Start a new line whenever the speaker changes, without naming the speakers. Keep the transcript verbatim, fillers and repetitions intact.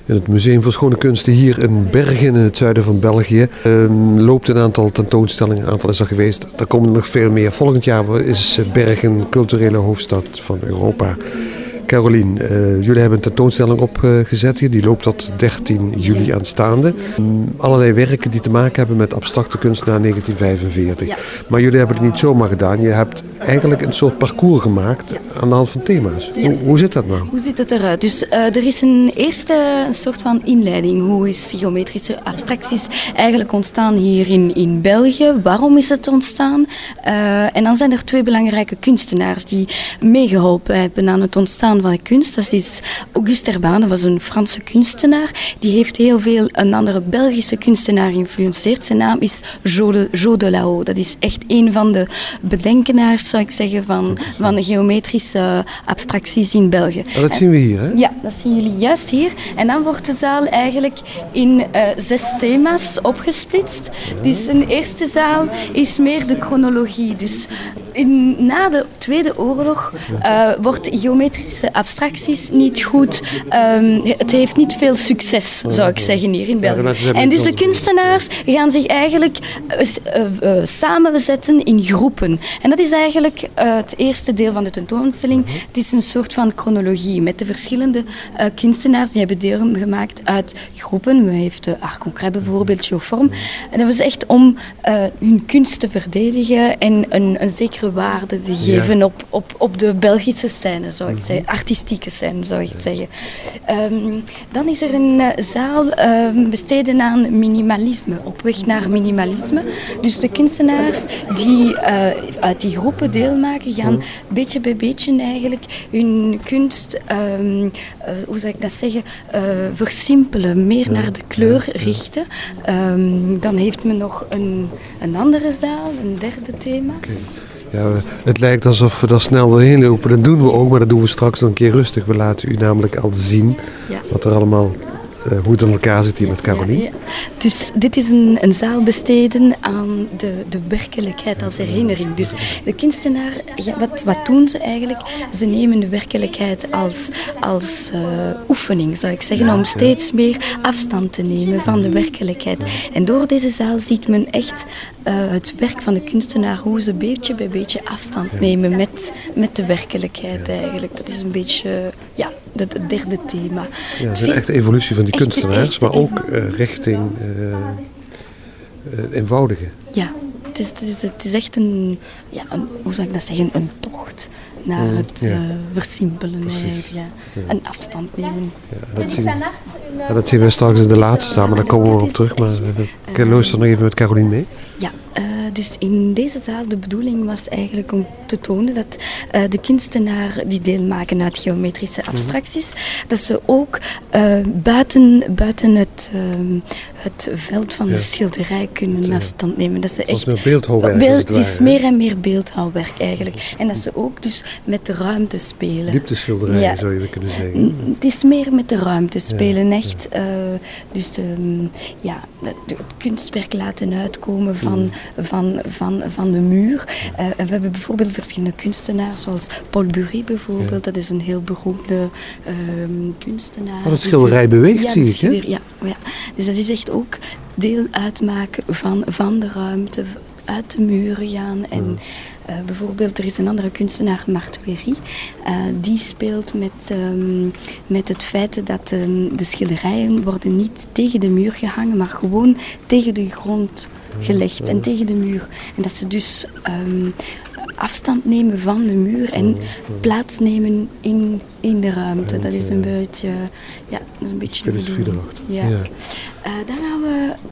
In het Museum voor Schone Kunsten hier in Bergen in het zuiden van België uh, loopt een aantal tentoonstellingen. Een aantal is er geweest. Er komen er nog veel meer. Volgend jaar is Bergen culturele hoofdstad van Europa. Carolien, uh, jullie hebben een tentoonstelling opgezet hier. Die loopt tot dertien juli aanstaande. Um, allerlei werken die te maken hebben met abstracte kunst na negentien vijfenveertig. Ja. Maar jullie hebben het niet zomaar gedaan. Je hebt eigenlijk een soort parcours gemaakt ja. aan de hand van thema's. Ja. Hoe, hoe zit dat nou?
Hoe ziet het eruit? Dus uh, er is een eerste een soort van inleiding. Hoe is geometrische abstracties eigenlijk ontstaan hier in, in België? Waarom is het ontstaan? Uh, en dan zijn er twee belangrijke kunstenaars die meegeholpen hebben aan het ontstaan van de kunst. Dat is Auguste Herbin, dat was een Franse kunstenaar. Die heeft heel veel een andere Belgische kunstenaar geïnfluenceerd. Zijn naam is Jo, Jo de Lao. Dat is echt een van de bedenkenaars, zou ik zeggen, van, van de geometrische abstracties in België.
Oh, dat zien we hier, hè?
Ja, dat zien jullie juist hier. En dan wordt de zaal eigenlijk in uh, zes thema's opgesplitst. Dus een eerste zaal is meer de chronologie. Dus in, na de Tweede Oorlog uh, wordt geometrische abstracties niet goed. Um, het heeft niet veel succes, zou ik zeggen, hier in België. En dus de kunstenaars gaan zich eigenlijk uh, uh, samenzetten in groepen. En dat is eigenlijk uh, het eerste deel van de tentoonstelling. Het is een soort van chronologie met de verschillende uh, kunstenaars die hebben deel gemaakt uit groepen. We heeft uh, Art Concret bijvoorbeeld, Geoform. En dat was echt om uh, hun kunst te verdedigen en een, een zekere waarde te geven ja. op, op, op de Belgische scène, zou ik zeggen. Artistieke scène, zou ik zeggen. Um, dan is er een uh, zaal uh, besteden aan minimalisme, op weg naar minimalisme. Dus de kunstenaars die uh, uit die groepen deelmaken, gaan beetje bij beetje eigenlijk hun kunst, um, uh, hoe zou ik dat zeggen, uh, versimpelen, meer naar de kleur richten. Um, dan heeft men nog een, een andere zaal, een derde thema.
Okay. Ja, het lijkt alsof we daar snel doorheen lopen. Dat doen we ook, maar dat doen we straks nog een keer rustig. We laten u namelijk al zien ja. wat er allemaal, uh, hoe het in elkaar zit hier met Carolien. Ja, ja.
Dus dit is een, een zaal besteden aan de, de werkelijkheid als herinnering. Dus de kunstenaar, ja, wat, wat doen ze eigenlijk? Ze nemen de werkelijkheid als, als uh, oefening, zou ik zeggen, om steeds meer afstand te nemen van de werkelijkheid. En door deze zaal ziet men echt uh, het werk van de kunstenaar, hoe ze beetje bij beetje afstand nemen met, met de werkelijkheid eigenlijk. Dat is een beetje, ja, het derde thema.
Ja, het is een echte evolutie van die echte, kunstenaars, echte maar ook uh, richting uh, uh, eenvoudige.
Ja, het is, het, is, het is echt een, ja, een, hoe zou ik dat zeggen, een tocht naar mm, het ja. uh, versimpelen, ja. Ja. En afstand nemen.
Ja, dat, zien, ja, dat zien we straks in de laatste samen, daar komen we op terug. Maar uh, uh, luister nog even met Carolien mee.
Ja, uh, dus in deze zaal, de bedoeling was eigenlijk om te tonen dat uh, de kunstenaar die deel maken uit geometrische abstracties, mm-hmm. dat ze ook uh, buiten, buiten het, uh, het veld van ja. de schilderij kunnen ja. afstand nemen. Dat ze echt
meer beeldhouwwerk.
Beeld, het is meer en meer beeldhouwwerk eigenlijk. En dat ze ook dus met de ruimte spelen.
Diepteschilderijen ja. zou je kunnen zeggen.
Het is meer met de ruimte spelen, ja. echt. Uh, dus de, ja, het kunstwerk laten uitkomen van, mm. van, van, van de muur. Uh, we hebben bijvoorbeeld verschillende kunstenaars, zoals Paul Bury bijvoorbeeld. Ja. Dat is een heel beroemde uh, kunstenaar.
Oh, het schilderij beweegt, ja, zie ik, hè?
Ja, ja. Dus dat is echt ook deel uitmaken van, van de ruimte, uit de muren gaan. En mm. uh, bijvoorbeeld, er is een andere kunstenaar, Martueri, uh, die speelt met, um, met het feit dat um, de schilderijen worden niet tegen de muur gehangen, maar gewoon tegen de grond gelegd mm. en tegen de muur. En dat ze dus um, afstand nemen van de muur en plaatsnemen in, in de ruimte. Dat is een beetje, ja, dat is een beetje de bedoeling. Ja. Ja. Uh, dan gaan we